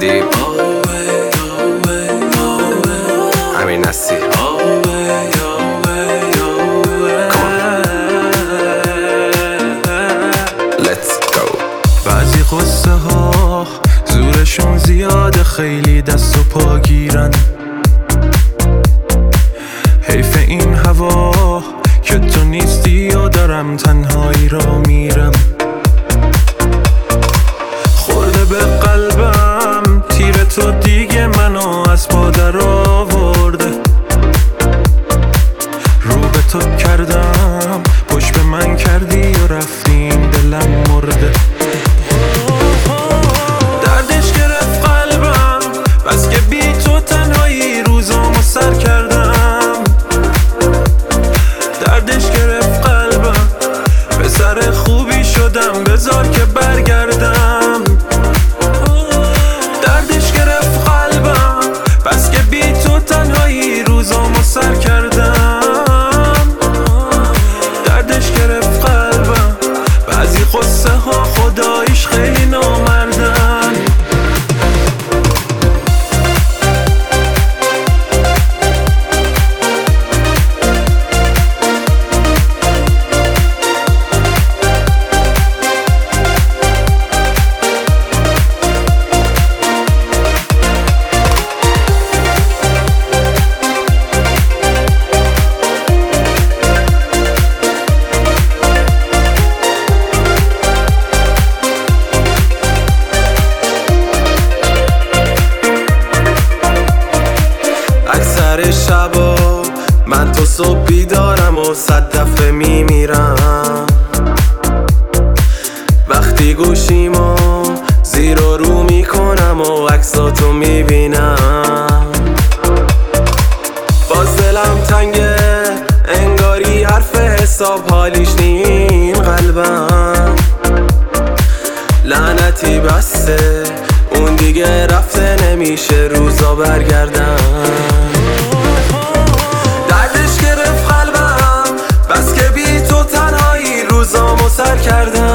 دیپ امین نصیر بعضی قصه ها زورشون زیاده، خیلی دست و پا گیرن. حیف این هوا که تو نیستی یا دارم تنهایی را میرم. خورده به قلبم تیر تو دیگه منو از پا در آورده. رو به تو کردم پشت به من کردی و رفتیم دلم مرده. دردش گرفت قلبم بس که بی تو تنهایی روزامو سر کردم. دردش گرفت قلبم پسر خوبی شدم بذار که برگردم. دردش گرفت قلبم بس که بی تو تنهایی روزامو سر کردم. دردش گرفت قلبم بعضی قصه ها خداییش خیلی نامردن. اکثر شبا من تو صبح بیدارم و 100 دفعه میمیرم. وقتی گوشیمو زیر و رو میکنم و عکساتو میبینم. باز دلم تنگه انگاری حرف حساب حالیش نیم قلبم. لعنتی بسته اون دیگه رفته نمیشه روزا برگردم. دردش گرفت قلبم بس که بی تو تنهایی روزامو سر کردم.